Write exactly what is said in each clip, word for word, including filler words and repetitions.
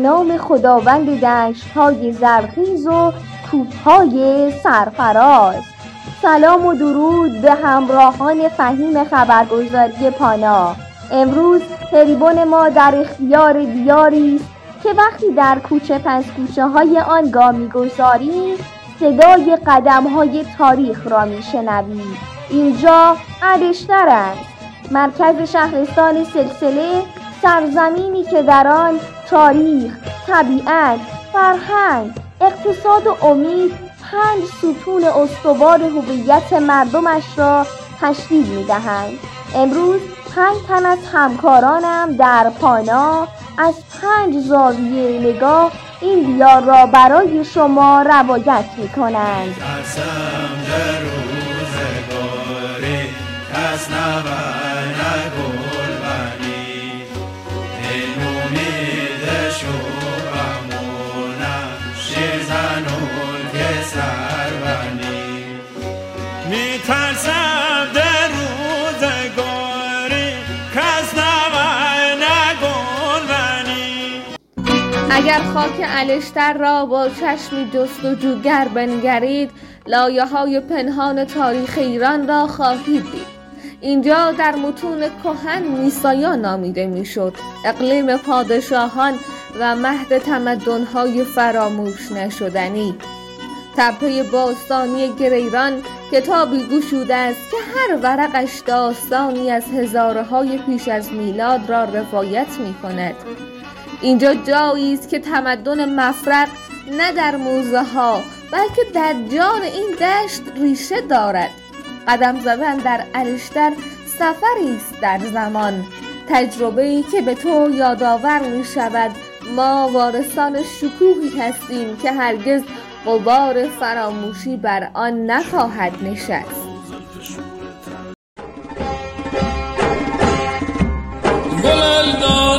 نام خداوند دشت‌های زرخیز و کوه‌های سرفراز. سلام و درود به همراهان فهیم خبرگزاری پانا. امروز تریبون ما در اختیار دیاری است که وقتی در کوچه پس کوچه های آن گام می‌گذاریم صدای قدم‌های تاریخ را می‌شنویم. اینجا الشتر است، مرکز شهرستان سلسله، سرزمینی که در آن تاریخ، طبیعت، فرهنگ، اقتصاد و امید پنج ستون استوار هویت مردمش را تشکیل می‌دهند. امروز پنج تن از همکارانم در پانا از پنج زاویه نگاه این دیار را برای شما روایت می‌کنند. میترسم در روزگاری کس نباید نگلبنی. اگر خاک الشتر را با چشمی جستجوگر بنگرید، لایه‌های پنهان تاریخ ایران را خواهید دید. اینجا در متون کهن میسایا نامیده میشد، اقلیم پادشاهان و مهد تمدن‌های فراموش نشدنی. تپه باستانی گریران کتابی گشوده است که هر ورقش داستانی از هزارهای پیش از میلاد را روایت می کند. اینجا جایی است که تمدن مفرق نه در موزه ها بلکه در جان این دشت ریشه دارد. قدم زدن در الشتر سفری است در زمان، تجربه‌ای که به تو یادآور می شود ما وارثان شکوهی هستیم که هرگز غبار فراموشی بر آن نخواهد نشست. گلالدان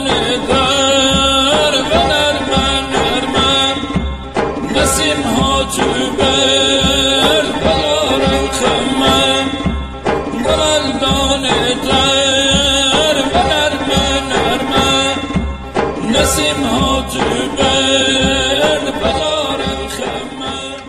در بنر من نرمم نسیم ها جبر بلارم خمم. گلالدان در بنر من نرمم نسیم ها جبر بلارم خمم.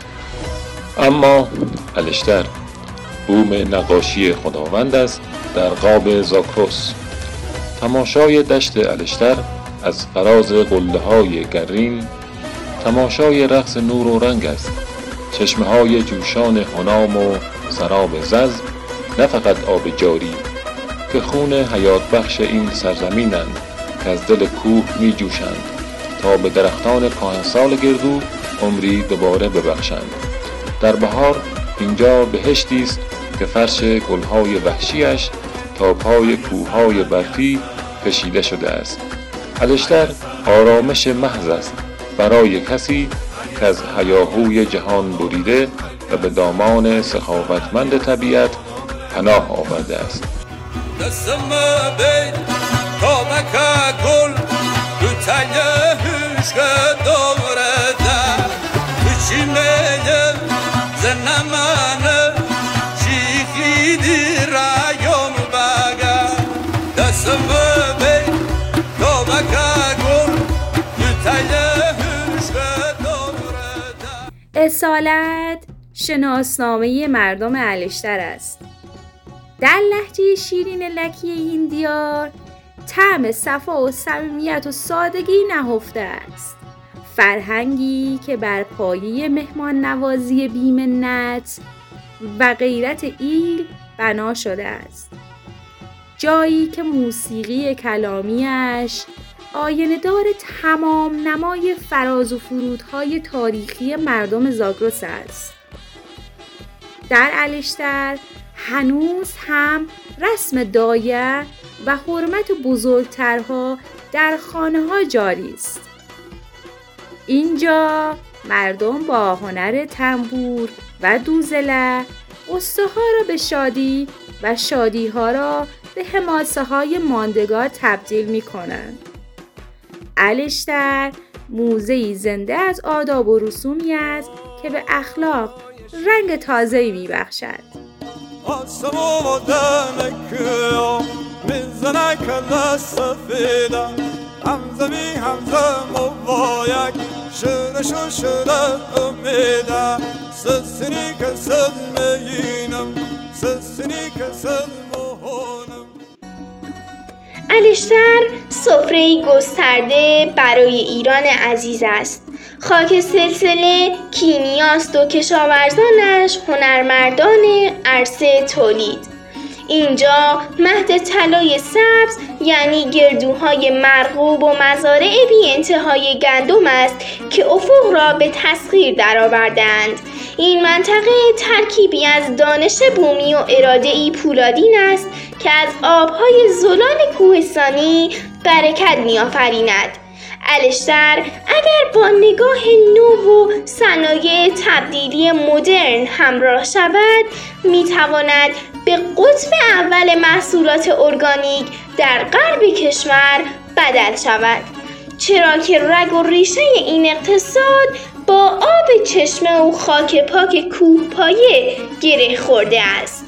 اما الشتر بوم نقاشی خداوند است در قاب زاگرس. تماشای دشت الشتر از فراز قله‌های گرین تماشای رقص نور و رنگ است. چشمه‌های جوشان هنام و سراب زز نه فقط آب جاری که خون حیات بخش این سرزمینند که از دل کوه می جوشند تا به درختان کهنسال گردو عمری دوباره ببخشند. در بهار اینجا بهشتی است که فرش گلهای وحشیش تا پای کوههای برفی کشیده شده است. الشتر آرامش محض است برای کسی که از هیاهوی جهان بریده و به دامان سخاوتمند طبیعت پناه آورده است. دستم بین کامک گل بتنه هشک دورده بچینه زنمانه چیخی دی رایم باگا. دستم بین کامک گل بتنه هشک دورده. اصالت شناسنامه مردم الشتر است. در لهجه شیرین لکی این دیار طعم صفا و صمیمیت و سادگی نهفته است. فرهنگی که بر پایه مهمان نوازی بی‌منت و غیرت ایل بنا شده است. جایی که موسیقی کلامیش آینه‌دار تمام نمای فراز و فرودهای تاریخی مردم زاگرس است. در الشتر هنوز هم رسم دایه و حرمت بزرگترها در خانه‌ها جاری است. اینجا مردم با هنر تنبور و دوزله قصه ها را به شادی و شادی ها را به حماسه های ماندگار تبدیل می کنند. الشتر موزه‌ای زنده از آداب و رسومی است که به اخلاق رنگ تازه‌ای می‌بخشد. آسمو دمکیا میزنه کلا سفیده همزمی همزم و وایک شرش و شرد امیده سسنی که سلمینم سسنی که سلمهانم. الشتر سفره‌ای گسترده برای ایران عزیز است. خاک سلسله کیمیاست و کشاورزانش هنرمندان عرصه تولید. اینجا مهد طلای سبز یعنی گردوهای مرغوب و مزارع بی انتهای گندم است که افق را به تسخیر درآوردند. این منطقه ترکیبی از دانش بومی و اراده‌ای پولادین است که از آبهای زلال کوهستانی برکت می‌آفریند. الشتر اگر با نگاه نو و صنایع تبدیلی مدرن همراه شود میتواند به قطب اول محصولات ارگانیک در غرب کشور بدل شود، چرا که رگ و ریشه این اقتصاد با آب چشمه و خاک پاک کوهپایه گره خورده است.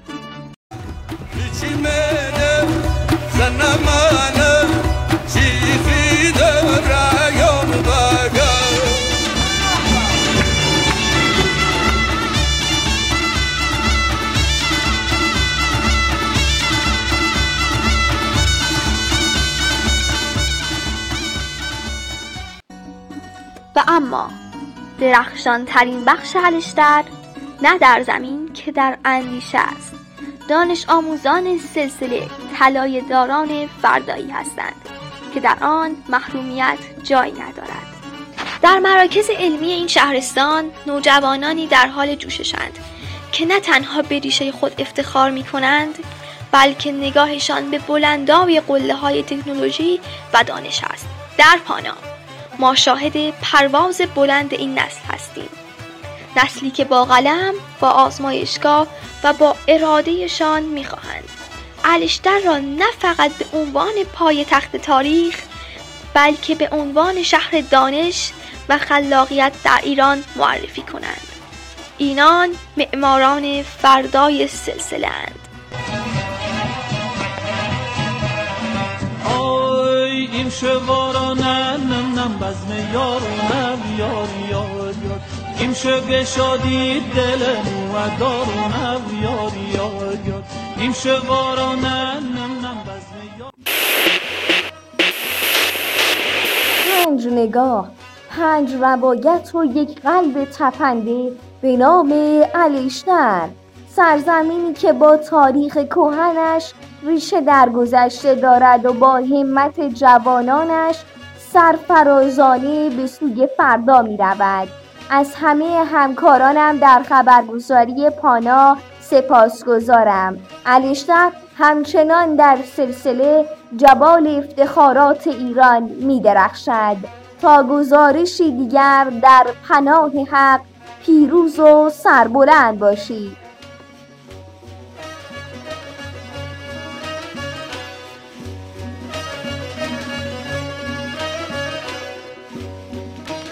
و اما درخشان ترین بخش الشتر نه در زمین که در اندیشه است. دانش آموزان سلسله طلایه داران فردایی هستند که در آن محرومیت جایی ندارد. در مراکز علمی این شهرستان نوجوانانی در حال جوششند که نه تنها به ریشه خود افتخار می کنند بلکه نگاهشان به بلندای قله‌های تکنولوژی و دانش است. در پانا ما شاهد پرواز بلند این نسل هستیم، نسلی که با قلم، با آزمایشگاه و با ارادهشان می‌خواهند الشتر را نه فقط به عنوان پایتخت تاریخ بلکه به عنوان شهر دانش و خلاقیت در ایران معرفی کنند. اینان معماران فردای سلسله اند. این شوارا نه نم نم بزم یار نم یار یار یار این شگ شادی دل نو دار نم یار یار یار این شوارا نه نم نم بزم یار. پنج نگاه، پنج روایت و یک قلب تپنده به نام الشتر، سرزمینی که با تاریخ کهنش ریشه در گذشته دارد و با همت جوانانش سرفرازانه به سوی فردا می رود. از همه همکارانم در خبرگزاری پانا سپاسگزارم. الشتر همچنان در سلسله جبال افتخارات ایران می درخشد. تا گزارشی دیگر در پناه حق پیروز و سربلند باشید.